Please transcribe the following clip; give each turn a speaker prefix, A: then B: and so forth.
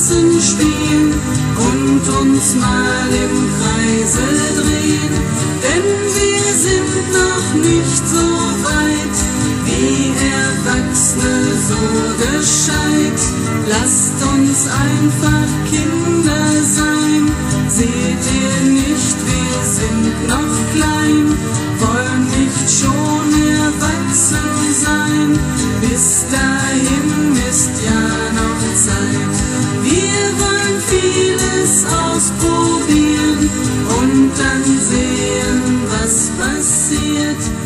A: draußen spielen und uns mal im Kreise drehen, denn wir sind noch nicht so weit, wie Erwachsene so gescheit. Lasst uns einfach Kinder sein, seht ihr nicht, wir sind noch klein, wollen nicht schon erwachsen sein, bis dahin ist ja noch Zeit. Wir wollen vieles ausprobieren und dann sehen, was passiert.